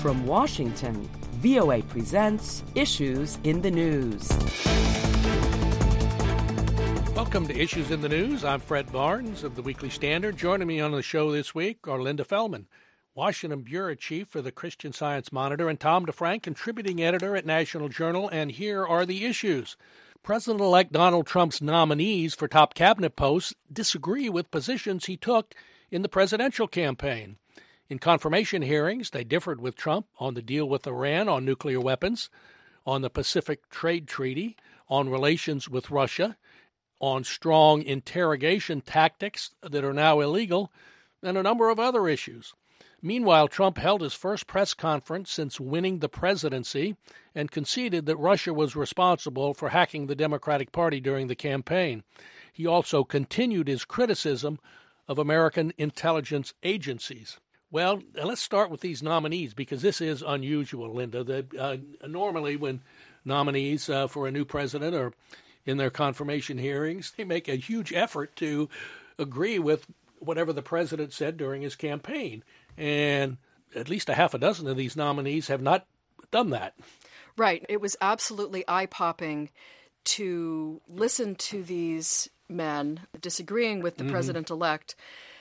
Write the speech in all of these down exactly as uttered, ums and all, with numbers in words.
From Washington, V O A presents Issues in the News. Welcome to Issues in the News. I'm Fred Barnes of the Weekly Standard. Joining me on the show this week are Linda Feldman, Washington Bureau Chief for the Christian Science Monitor, and Tom DeFrank, contributing editor at National Journal. And here are the issues. President-elect Donald Trump's nominees for top cabinet posts disagree with positions he took in the presidential campaign. In confirmation hearings, they differed with Trump on the deal with Iran on nuclear weapons, on the Pacific Trade Treaty, on relations with Russia, on strong interrogation tactics that are now illegal, and a number of other issues. Meanwhile, Trump held his first press conference since winning the presidency and conceded that Russia was responsible for hacking the Democratic Party during the campaign. He also continued his criticism of American intelligence agencies. Well, let's start with these nominees because this is unusual, Linda. That uh, normally when nominees uh, for a new president are in their confirmation hearings, they make a huge effort to agree with whatever the president said during his campaign. And at least a half a dozen of these nominees have not done that. Right. It was absolutely eye-popping to listen to these men disagreeing with the mm-hmm. president-elect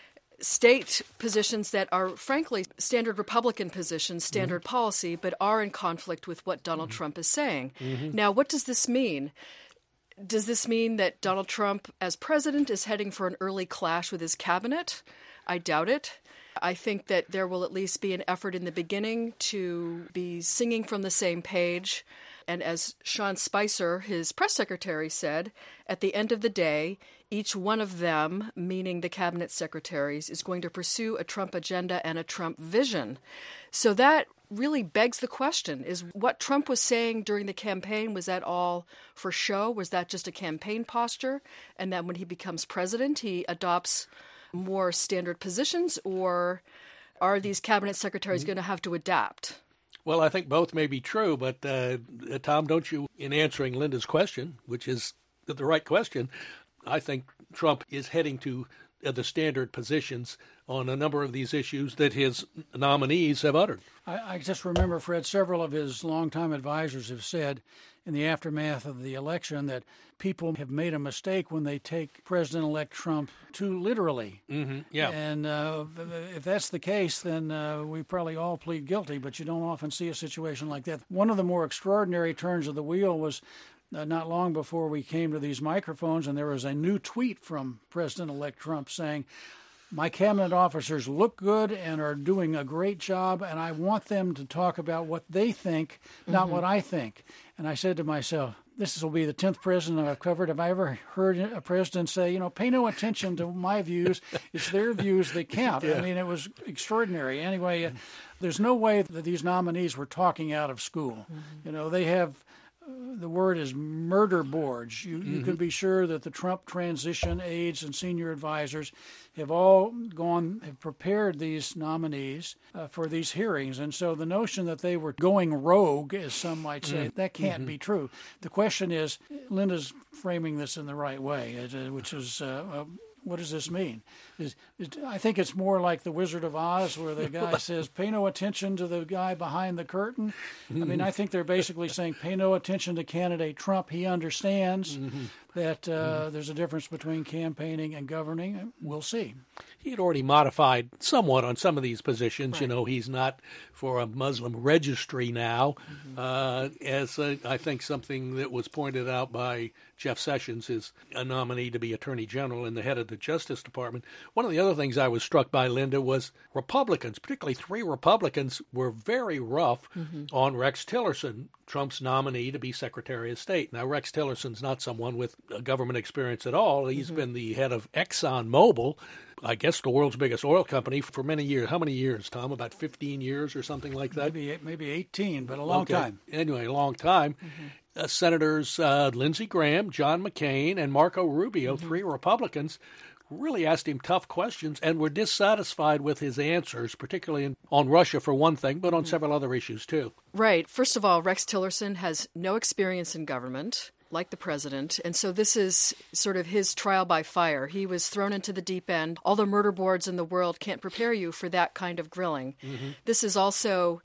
state positions that are, frankly, standard Republican positions, standard mm-hmm. policy, but are in conflict with what Donald mm-hmm. Trump is saying. Mm-hmm. Now, what does this mean? Does this mean that Donald Trump, as president, is heading for an early clash with his cabinet? I doubt it. I think that there will at least be an effort in the beginning to be singing from the same page. And as Sean Spicer, his press secretary, said, at the end of the day, each one of them, meaning the cabinet secretaries, is going to pursue a Trump agenda and a Trump vision. So that really begs the question, is what Trump was saying during the campaign, was that all for show? Was that just a campaign posture? And then when he becomes president, he adopts more standard positions, or are these cabinet secretaries mm-hmm. going to have to adapt? Well, I think both may be true, but uh, Tom, don't you, in answering Linda's question, which is the right question, I think Trump is heading to uh, the standard positions on a number of these issues that his nominees have uttered. I, I just remember, Fred, several of his longtime advisors have said in the aftermath of the election that people have made a mistake when they take President-elect Trump too literally. Mm-hmm. Yeah. And uh, if that's the case, then uh, we probably all plead guilty, but you don't often see a situation like that. One of the more extraordinary turns of the wheel was uh, not long before we came to these microphones, and there was a new tweet from President-elect Trump saying, "My cabinet officers look good and are doing a great job, and I want them to talk about what they think, not mm-hmm. what I think." And I said to myself, this will be the tenth president I've covered. Have I ever heard a president say, you know, pay no attention to my views. It's their views that count. Yeah. I mean, it was extraordinary. Anyway, uh, there's no way that these nominees were talking out of school. Mm-hmm. You know, they have... The word is murder boards. You, mm-hmm. you can be sure that the Trump transition aides and senior advisors have all gone, have prepared these nominees uh, for these hearings. And so the notion that they were going rogue, as some might say, mm-hmm. that can't mm-hmm. be true. The question is, Linda's framing this in the right way, which is, uh, uh, what does this mean? Is, is, I think it's more like the Wizard of Oz, where the guy says, pay no attention to the guy behind the curtain. I mean, I think they're basically saying, pay no attention to candidate Trump. He understands mm-hmm. that uh, mm-hmm. there's a difference between campaigning and governing. We'll see. He had already modified somewhat on some of these positions. Right. You know, he's not for a Muslim registry now, mm-hmm. uh, as uh, I think something that was pointed out by Jeff Sessions is a nominee to be Attorney General and the head of the Justice Department. One of the other things I was struck by, Linda, was Republicans, particularly three Republicans, were very rough mm-hmm. on Rex Tillerson, Trump's nominee to be Secretary of State. Now, Rex Tillerson's not someone with government experience at all. He's mm-hmm. been the head of ExxonMobil, I guess the world's biggest oil company, for many years. How many years, Tom? About fifteen years or something like that? Maybe maybe eighteen, but a long okay. time. Anyway, a long time. Mm-hmm. Uh, Senators uh, Lindsey Graham, John McCain, and Marco Rubio, mm-hmm. three Republicans, really asked him tough questions and were dissatisfied with his answers, particularly in, on Russia for one thing, but on mm-hmm. several other issues too. Right. First of all, Rex Tillerson has no experience in government, like the president, and so this is sort of his trial by fire. He was thrown into the deep end. All the murder boards in the world can't prepare you for that kind of grilling. Mm-hmm. This is also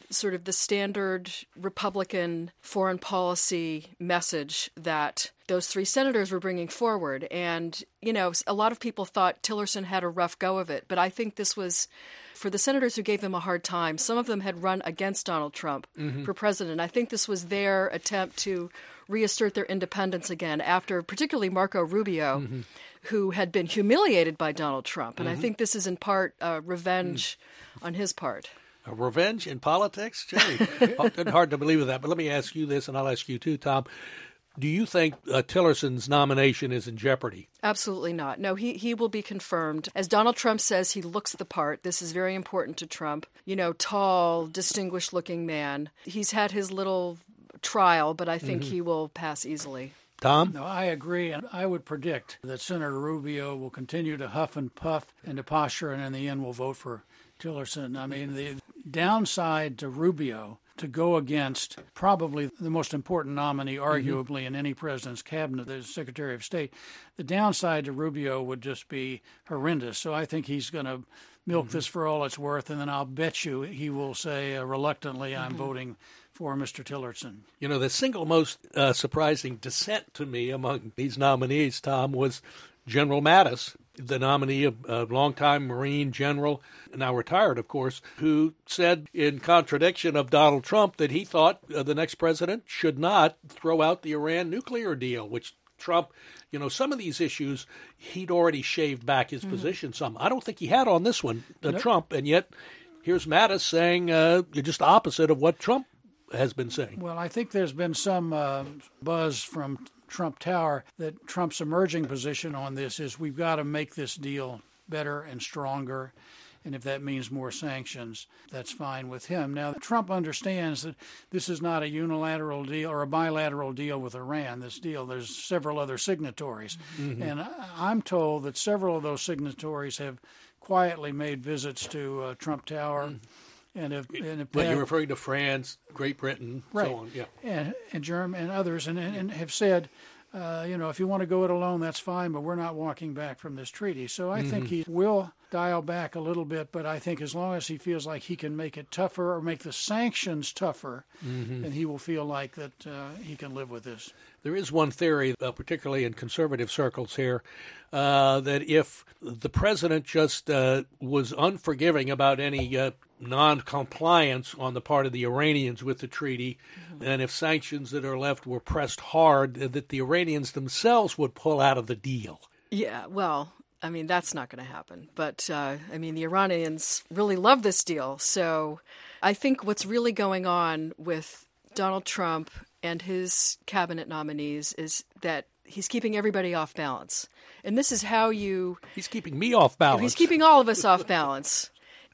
sort of the standard Republican foreign policy message that those three senators were bringing forward. And, you know, a lot of people thought Tillerson had a rough go of it, but I think this was, for the senators who gave him a hard time, some of them had run against Donald Trump mm-hmm. for president. I think this was their attempt to reassert their independence again after particularly Marco Rubio, mm-hmm. who had been humiliated by Donald Trump. And mm-hmm. I think this is in part uh, revenge mm. on his part. A revenge in politics? Gee, hard to believe that. But let me ask you this, and I'll ask you too, Tom. Do you think uh, Tillerson's nomination is in jeopardy? Absolutely not. No, he, he will be confirmed. As Donald Trump says, he looks the part. This is very important to Trump. You know, tall, distinguished-looking man. He's had his little trial, but I think mm-hmm. he will pass easily. Tom? No, I agree, and I would predict that Senator Rubio will continue to huff and puff and to posture, and in the end will vote for Tillerson. I mean, the downside to Rubio to go against probably the most important nominee, arguably, mm-hmm. in any president's cabinet, the Secretary of State, the downside to Rubio would just be horrendous. So I think he's going to milk mm-hmm. this for all it's worth, and then I'll bet you he will say uh, reluctantly, I'm mm-hmm. voting for Mister Tillerson. You know, the single most uh, surprising dissent to me among these nominees, Tom, was General Mattis, the nominee of a longtime Marine general, now retired, of course, who said in contradiction of Donald Trump that he thought uh, the next president should not throw out the Iran nuclear deal, which Trump, you know, some of these issues, he'd already shaved back his mm-hmm. position some. I don't think he had on this one, uh, nope. Trump, and yet here's Mattis saying uh, just the opposite of what Trump has been saying. Well, I think there's been some uh, buzz from Trump Tower that Trump's emerging position on this is we've got to make this deal better and stronger. And if that means more sanctions, that's fine with him. Now, Trump understands that this is not a unilateral deal or a bilateral deal with Iran, this deal. There's several other signatories. Mm-hmm. And I'm told that several of those signatories have quietly made visits to uh, Trump Tower. Mm-hmm. And if, and if but you're referring to France, Great Britain, right. so on, yeah, and and Germany and others, and, and, and have said, uh, you know, if you want to go it alone, that's fine, but we're not walking back from this treaty. So I mm-hmm. think he will dial back a little bit, but I think as long as he feels like he can make it tougher or make the sanctions tougher, mm-hmm. then he will feel like that uh, he can live with this. There is one theory, uh, particularly in conservative circles here, uh, that if the president just uh, was unforgiving about any uh, non-compliance on the part of the Iranians with the treaty, mm-hmm. and if sanctions that are left were pressed hard, that the Iranians themselves would pull out of the deal. Yeah, well, I mean, that's not going to happen. But, uh, I mean, the Iranians really love this deal. So I think what's really going on with Donald Trump and his cabinet nominees is that he's keeping everybody off balance. And this is how you... He's keeping me off balance. He's keeping all of us off balance.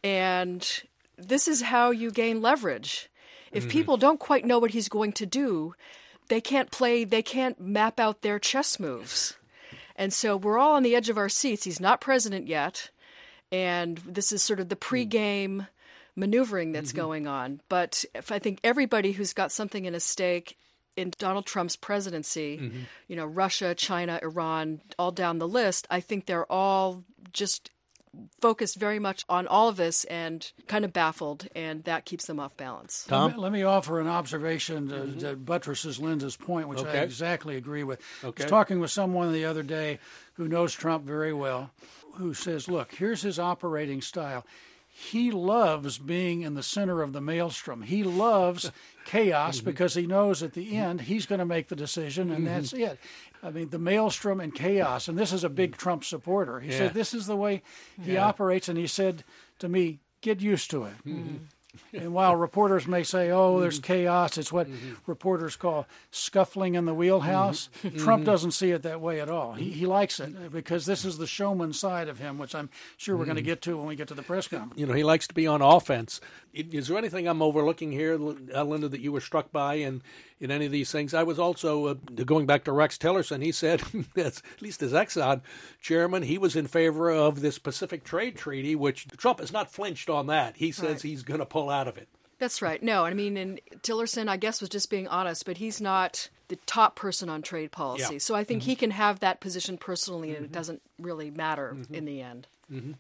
And this is how you gain leverage. If mm-hmm. people don't quite know what he's going to do, they can't play, they can't map out their chess moves. And so we're all on the edge of our seats. He's not president yet. And this is sort of the pregame maneuvering that's mm-hmm. going on. But if I think everybody who's got something in a stake in Donald Trump's presidency, mm-hmm. you know, Russia, China, Iran, all down the list, I think they're all just focused very much on all of this and kind of baffled, and that keeps them off balance. Tom? Let me, let me offer an observation to, mm-hmm. that buttresses Linda's point, which okay. I exactly agree with. Okay. I was talking with someone the other day who knows Trump very well, who says, look, here's his operating style. He loves being in the center of the maelstrom. He loves chaos mm-hmm. because he knows at the end he's going to make the decision, and mm-hmm. that's it. I mean, the maelstrom and chaos, and this is a big Trump supporter. He yeah. said this is the way he yeah. operates, and he said to me, get used to it. Mm-hmm. And while reporters may say, oh, there's chaos, it's what mm-hmm. reporters call scuffling in the wheelhouse, mm-hmm. Trump doesn't see it that way at all. He, he likes it because this is the showman side of him, which I'm sure we're mm-hmm. going to get to when we get to the press conference. You know, he likes to be on offense. Is there anything I'm overlooking here, Linda, that you were struck by in, in any of these things? I was also, uh, going back to Rex Tillerson, he said, at least as Exxon chairman, he was in favor of this Pacific Trade Treaty, which Trump has not flinched on that. He says right. he's going to pull out of it. That's right. No, I mean, and Tillerson, I guess, was just being honest, but he's not the top person on trade policy. Yeah. So I think mm-hmm. he can have that position personally, and mm-hmm. it doesn't really matter mm-hmm. in the end. Mm-hmm.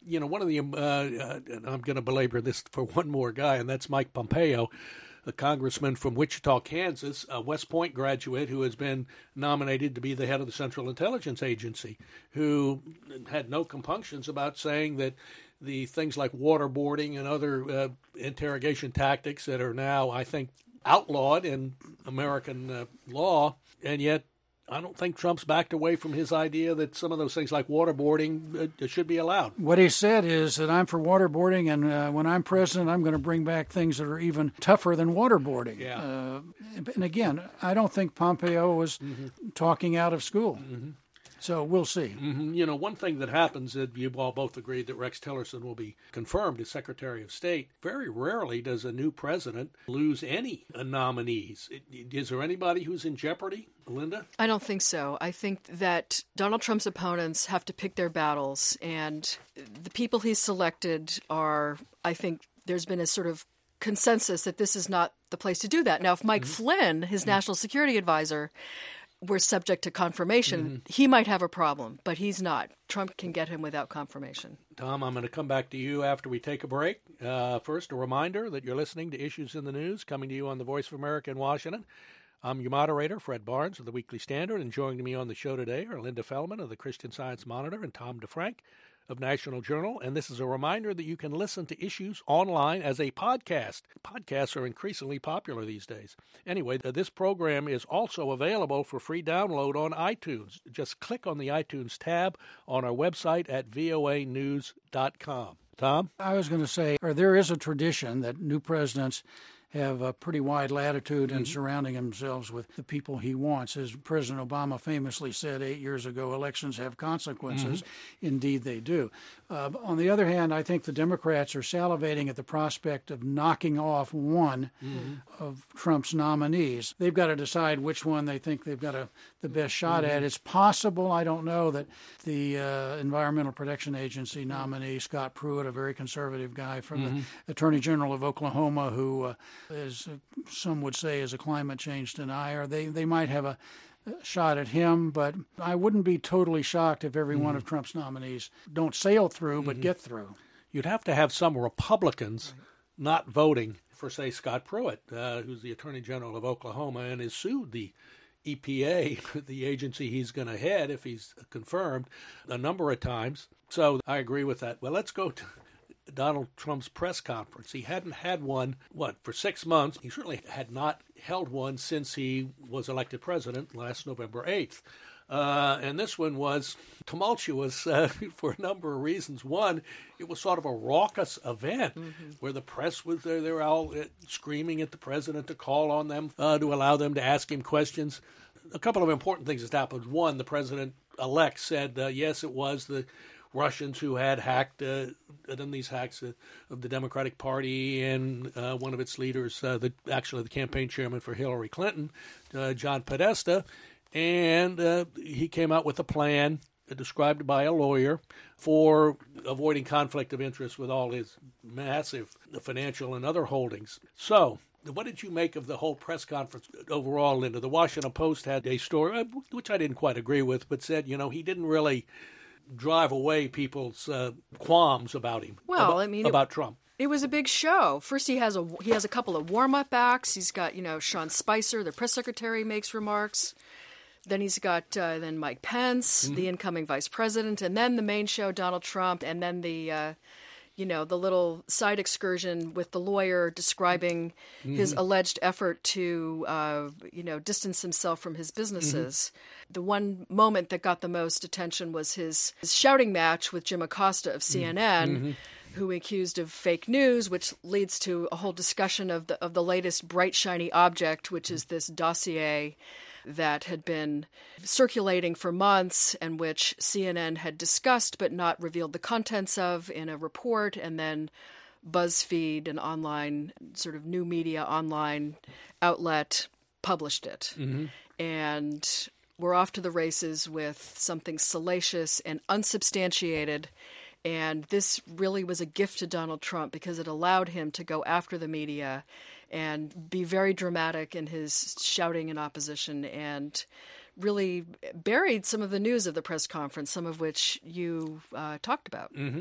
you know, one of the, uh, uh, and I'm going to belabor this for one more guy, and that's Mike Pompeo, a congressman from Wichita, Kansas, a West Point graduate who has been nominated to be the head of the Central Intelligence Agency, who had no compunctions about saying that the things like waterboarding and other uh, interrogation tactics that are now, I think, outlawed in American uh, law, and yet I don't think Trump's backed away from his idea that some of those things like waterboarding uh, should be allowed. What he said is that I'm for waterboarding, and uh, when I'm president, I'm going to bring back things that are even tougher than waterboarding. Yeah. Uh, and again, I don't think Pompeo was mm-hmm. talking out of school. Mm-hmm. So we'll see. Mm-hmm. You know, one thing that happens, that you all both agreed that Rex Tillerson will be confirmed as Secretary of State. Very rarely does a new president lose any nominees. Is there anybody who's in jeopardy, Linda? I don't think so. I think that Donald Trump's opponents have to pick their battles, and the people he's selected are, I think there's been a sort of consensus that this is not the place to do that. Now, if Mike mm-hmm. Flynn, his mm-hmm. national security advisor, were subject to confirmation, mm-hmm. he might have a problem, but he's not. Trump can get him without confirmation. Tom, I'm going to come back to you after we take a break. Uh, first, a reminder that you're listening to Issues in the News, coming to you on the Voice of America in Washington. I'm your moderator, Fred Barnes of the Weekly Standard, and joining me on the show today are Linda Feldman of the Christian Science Monitor and Tom DeFrank of National Journal. And this is a reminder that you can listen to Issues online as a podcast. Podcasts are increasingly popular these days. Anyway, this program is also available for free download on iTunes. Just click on the iTunes tab on our website at V O A news dot com. Tom? I was going to say, or there is a tradition that new presidents have a pretty wide latitude in mm-hmm. surrounding themselves with the people he wants. As President Obama famously said eight years ago, elections have consequences. Mm-hmm. Indeed, they do. Uh, on the other hand, I think the Democrats are salivating at the prospect of knocking off one mm-hmm. of Trump's nominees. They've got to decide which one they think they've got a, the best shot mm-hmm. at. It's possible, I don't know, that the uh, Environmental Protection Agency nominee, Scott Pruitt, a very conservative guy from mm-hmm. the Attorney General of Oklahoma, who uh, as some would say is a climate change denier, they, they might have a shot at him, but I wouldn't be totally shocked if every mm-hmm. one of Trump's nominees don't sail through, but mm-hmm. get through. You'd have to have some Republicans right. not voting for, say, Scott Pruitt, uh, who's the Attorney General of Oklahoma and has sued the E P A, the agency he's going to head if he's confirmed, a number of times. So I agree with that. Well, let's go to Donald Trump's press conference. He hadn't had one, what, for six months. He certainly had not held one since he was elected president last November eighth. Uh, and this one was tumultuous uh, for a number of reasons. One, it was sort of a raucous event mm-hmm. where the press was there. They were all uh, screaming at the president to call on them, uh, to allow them to ask him questions. A couple of important things that happened. One, the president-elect said, uh, yes, it was the Russians who had hacked, uh, done these hacks uh, of the Democratic Party and uh, one of its leaders, uh, the, actually the campaign chairman for Hillary Clinton, uh, John Podesta, and uh, he came out with a plan uh, described by a lawyer for avoiding conflict of interest with all his massive financial and other holdings. So, what did you make of the whole press conference overall, Linda? The Washington Post had a story, which I didn't quite agree with, but said, you know, he didn't really drive away people's uh, qualms about him. Well, about, I mean, about it, Trump. It was a big show. First, he has a he has a couple of warm up acts. He's got you know Sean Spicer, the press secretary, makes remarks. Then he's got uh, then Mike Pence, mm-hmm. the incoming vice president, and then the main show, Donald Trump, and then the. Uh, You know, the little side excursion with the lawyer describing mm-hmm. his alleged effort to, uh, you know, distance himself from his businesses. Mm-hmm. The one moment that got the most attention was his, his shouting match with Jim Acosta of C N N, mm-hmm. who accused of fake news, which leads to a whole discussion of the of the latest bright, shiny object, which is this dossier that had been circulating for months and which C N N had discussed but not revealed the contents of in a report, and then BuzzFeed, an online sort of new media online outlet, published it. Mm-hmm. And we're off to the races with something salacious and unsubstantiated. And this really was a gift to Donald Trump because it allowed him to go after the media and be very dramatic in his shouting in opposition, and really buried some of the news of the press conference, some of which you uh, talked about. Mm-hmm.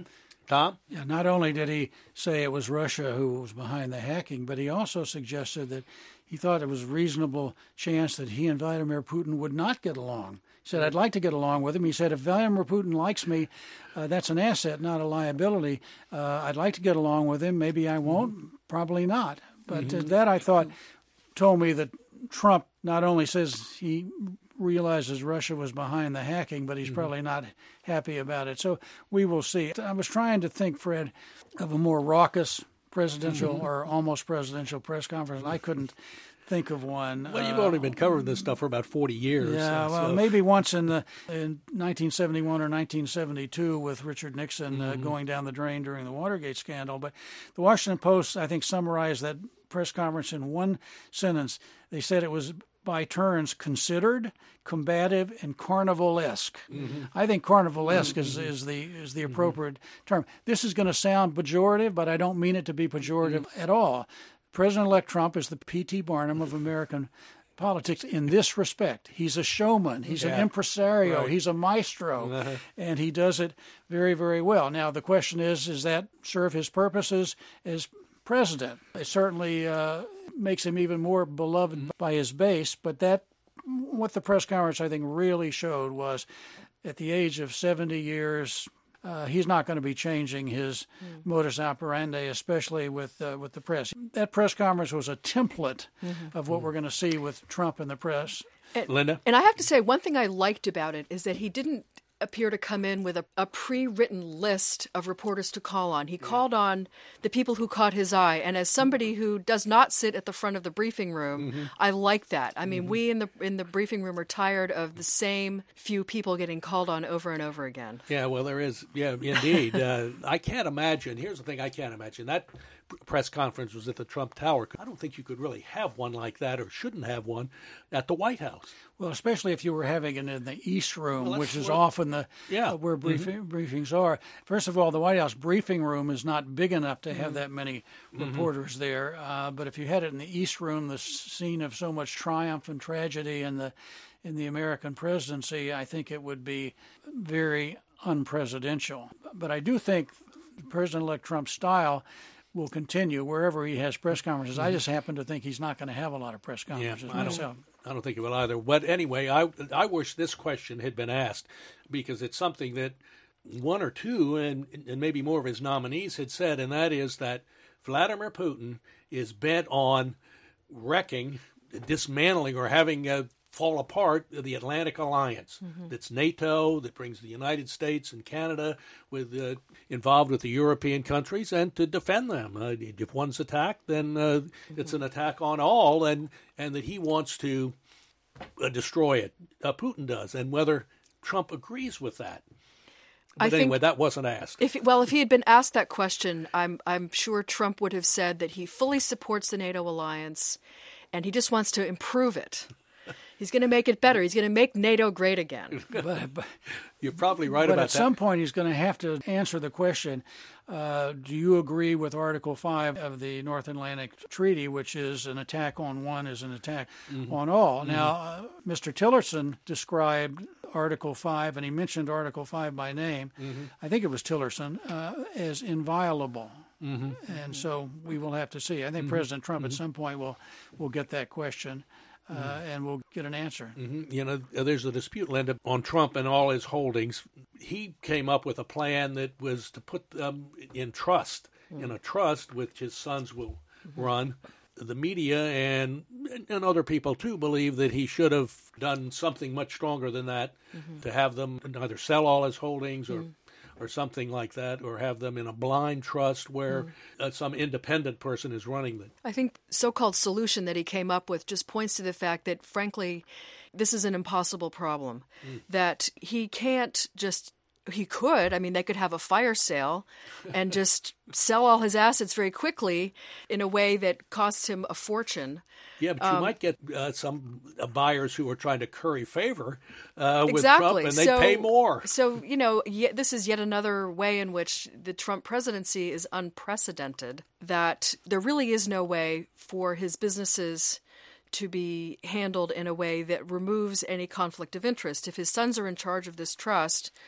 Tom? Yeah, not only did he say it was Russia who was behind the hacking, but he also suggested that he thought it was a reasonable chance that he and Vladimir Putin would not get along. He said, I'd like to get along with him. He said, if Vladimir Putin likes me, uh, that's an asset, not a liability. Uh, I'd like to get along with him. Maybe I won't. Mm-hmm. Probably not. But mm-hmm. uh, that, I thought, told me that Trump not only says he realizes Russia was behind the hacking, but he's mm-hmm. probably not happy about it. So we will see. I was trying to think, Fred, of a more raucous presidential mm-hmm. or almost presidential press conference, and I couldn't think of one. Well, you've uh, only been covering this stuff for about forty years. Yeah, so. well, maybe once in the in nineteen seventy-one or nineteen seventy-two with Richard Nixon mm-hmm. uh, going down the drain during the Watergate scandal. But the Washington Post, I think, summarized that press conference in one sentence. They said it was by turns considered, combative, and carnivalesque. Mm-hmm. I think carnivalesque mm-hmm. is, is the is the appropriate mm-hmm. term. This is going to sound pejorative, but I don't mean it to be pejorative mm-hmm. at all. President-elect Trump is the P T Barnum of American politics in this respect. He's a showman. He's yeah. an impresario. Right. He's a maestro, uh-huh. and he does it very, very well. Now, the question is, does that serve his purposes as president? It certainly uh, makes him even more beloved mm-hmm. by his base, but that, what the press conference, I think, really showed was at the age of seventy years, Uh, he's not going to be changing his mm. modus operandi, especially with uh, with the press. That press conference was a template mm-hmm. of what mm. we're going to see with Trump in the press. And, Linda? And I have to say, one thing I liked about it is that he didn't appear to come in with a, a pre-written list of reporters to call on. He yeah. called on the people who caught his eye. And as somebody who does not sit at the front of the briefing room, mm-hmm. I like that. I mean, mm-hmm. we in the in the briefing room are tired of the same few people getting called on over and over again. Yeah, well, there is. Yeah, indeed. uh, I can't imagine. Here's the thing I can't imagine. That press conference was at the Trump Tower. I don't think you could really have one like that, or shouldn't have one, at the White House. Well, especially if you were having it in the East Room, well, which is well, often the yeah. uh, where briefing, mm-hmm. briefings are. First of all, the White House briefing room is not big enough to have mm-hmm. that many reporters mm-hmm. there. Uh, but if you had it in the East Room, the scene of so much triumph and tragedy in the in the American presidency, I think it would be very unpresidential. But I do think President-elect Trump's style will continue wherever he has press conferences. I just happen to think he's not going to have a lot of press conferences yeah, I myself. Don't, I don't think he will either. But anyway, I I wish this question had been asked, because it's something that one or two and, and maybe more of his nominees had said, and that is that Vladimir Putin is bent on wrecking, dismantling, or having a fall apart the Atlantic Alliance. Mm-hmm. That's NATO, that brings the United States and Canada with uh, involved with the European countries, and to defend them. Uh, if one's attacked, then uh, mm-hmm. it's an attack on all, and, and that he wants to uh, destroy it. Uh, Putin does, and whether Trump agrees with that. But I anyway, think that wasn't asked. If well, if he had been asked that question, I'm I'm sure Trump would have said that he fully supports the NATO alliance, and he just wants to improve it. He's going to make it better. He's going to make NATO great again. but, but, You're probably right but about at that. But at some point, he's going to have to answer the question, uh, do you agree with Article five of the North Atlantic Treaty, which is an attack on one is an attack mm-hmm. on all? Mm-hmm. Now, uh, Mister Tillerson described Article five, and he mentioned Article five by name. Mm-hmm. I think it was Tillerson, uh, as inviolable. Mm-hmm. And so we will have to see. I think mm-hmm. President Trump mm-hmm. at some point will will get that question. Uh, mm-hmm. and we'll get an answer. Mm-hmm. You know, there's a dispute, Linda, on Trump and all his holdings. He came up with a plan that was to put them in trust, mm-hmm. in a trust which his sons will mm-hmm. run. The media and and other people, too, believe that he should have done something much stronger than that, mm-hmm. to have them either sell all his holdings or... Mm-hmm. or something like that, or have them in a blind trust where mm. uh, some independent person is running them. I think the so-called solution that he came up with just points to the fact that, frankly, this is an impossible problem, mm. that he can't just he could. I mean, they could have a fire sale and just sell all his assets very quickly in a way that costs him a fortune. Yeah, but you um, might get uh, some uh, buyers who are trying to curry favor uh, with exactly. Trump, and they so, pay more. So, you know, yet, this is yet another way in which the Trump presidency is unprecedented, that there really is no way for his businesses to be handled in a way that removes any conflict of interest. If his sons are in charge of this trust,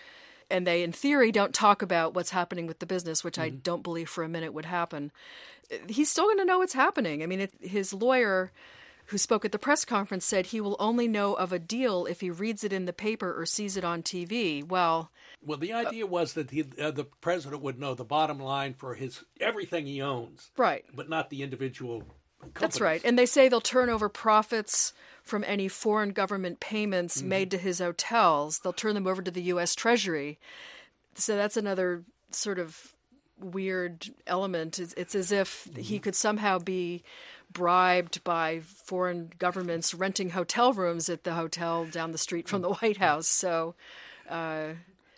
and they, in theory, don't talk about what's happening with the business, which Mm-hmm. I don't believe for a minute would happen, he's still going to know what's happening. I mean, it, his lawyer, who spoke at the press conference, said he will only know of a deal if he reads it in the paper or sees it on T V. Well, well, the idea was that he, uh, the president would know the bottom line for his everything he owns, right, but not the individual companies. That's right. And they say they'll turn over profits from any foreign government payments mm-hmm. made to his hotels. They'll turn them over to the U S Treasury. So that's another sort of weird element. It's, it's as if mm-hmm. he could somehow be bribed by foreign governments renting hotel rooms at the hotel down the street from the White House. So uh,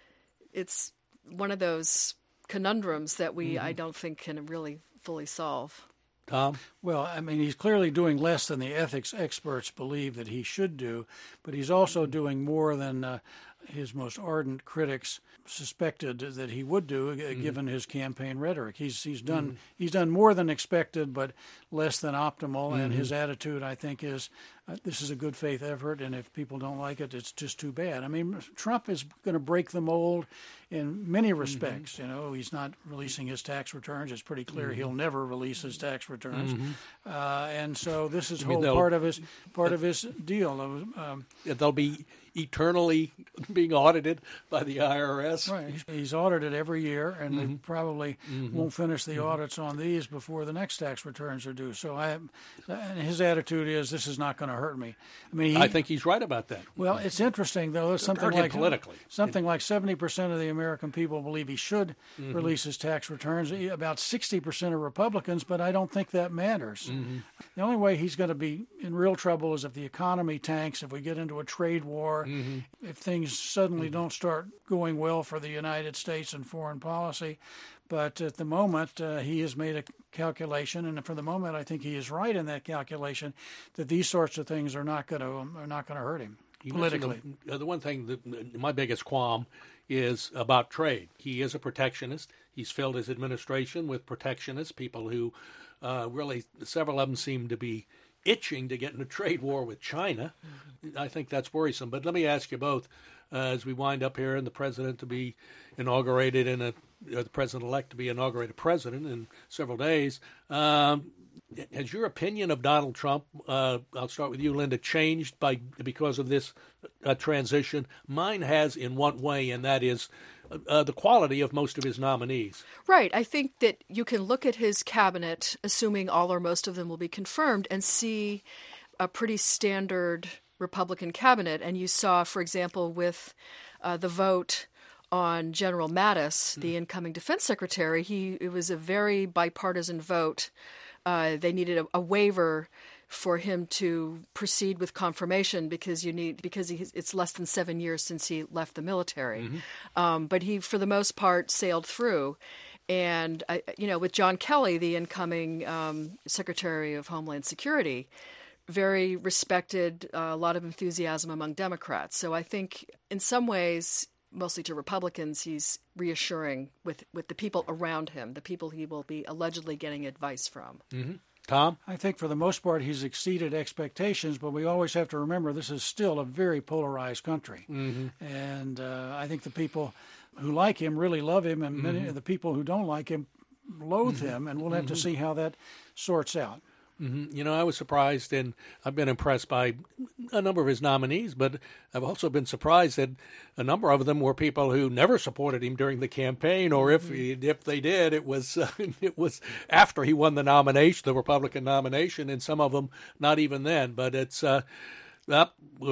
it's one of those conundrums that we, mm-hmm. I don't think, can really fully solve. Tom? Well, I mean, he's clearly doing less than the ethics experts believe that he should do, but he's also doing more than uh, his most ardent critics suspected that he would do, uh, mm-hmm. given his campaign rhetoric. He's he's done mm-hmm. he's done more than expected, but less than optimal. Mm-hmm. And his attitude, I think, is uh, this is a good faith effort, and if people don't like it, it's just too bad. I mean, Trump is going to break the mold in many respects. Mm-hmm. You know, he's not releasing his tax returns. It's pretty clear mm-hmm. he'll never release his tax returns, mm-hmm. uh, and so this is whole part of his part of his deal. Um, they'll be eternally being audited by the I R S. Right. He's audited every year, and mm-hmm. they probably mm-hmm. won't finish the mm-hmm. audits on these before the next tax returns are due. So I, and his attitude is, this is not going to hurt me. I mean, he, I think he's right about that. Well, it's interesting though. It's something hurt him like politically. Something like seventy percent of the American people believe he should mm-hmm. release his tax returns. About sixty percent are Republicans, but I don't think that matters. Mm-hmm. The only way he's going to be in real trouble is if the economy tanks, if we get into a trade war, mm-hmm. if things suddenly mm-hmm. don't start going well for the United States and foreign policy. But at the moment, uh, he has made a calculation, and for the moment, I think he is right in that calculation that these sorts of things are not going to um, are not going to hurt him you politically. The, uh, the one thing that my biggest qualm is about trade. He is a protectionist. He's filled his administration with protectionists, people who uh, really several of them seem to be itching to get in a trade war with China. Mm-hmm. I think that's worrisome. But let me ask you both, uh, as we wind up here and the president to be inaugurated in a, uh, the president-elect to be inaugurated president in several days, um, has your opinion of Donald Trump, uh, I'll start with you, Linda, changed by because of this uh, transition? Mine has in one way, and that is Uh, the quality of most of his nominees. Right. I think that you can look at his cabinet, assuming all or most of them will be confirmed, and see a pretty standard Republican cabinet. And you saw, for example, with uh, the vote on General Mattis, the mm. incoming defense secretary, he it was a very bipartisan vote. Uh, they needed a, a waiver for him to proceed with confirmation because you need because he, it's less than seven years since he left the military. Mm-hmm. Um, but he, for the most part, sailed through. And, uh, you know, with John Kelly, the incoming um, Secretary of Homeland Security, very respected, uh, a lot of enthusiasm among Democrats. So I think in some ways, mostly to Republicans, he's reassuring with, with the people around him, the people he will be allegedly getting advice from. Mm-hmm. Tom? I think for the most part he's exceeded expectations, but we always have to remember this is still a very polarized country. Mm-hmm. And uh, I think the people who like him really love him, and mm-hmm. many of the people who don't like him loathe mm-hmm. him, and we'll have mm-hmm. to see how that sorts out. Mm-hmm. You know, I was surprised, and I've been impressed by a number of his nominees, but I've also been surprised that a number of them were people who never supported him during the campaign, or if mm-hmm. if they did, it was uh, it was after he won the nomination, the Republican nomination, and some of them not even then. But it's uh, uh,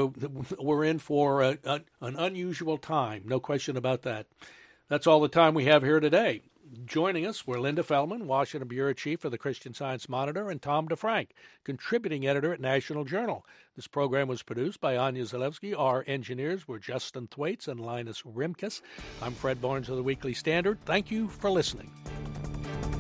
we're in for a, a, an unusual time, no question about that. That's all the time we have here today. Joining us were Linda Feldman, Washington Bureau Chief for the Christian Science Monitor, and Tom DeFrank, contributing editor at National Journal. This program was produced by Anya Zalewski. Our engineers were Justin Thwaites and Linus Rimkus. I'm Fred Barnes of the Weekly Standard. Thank you for listening.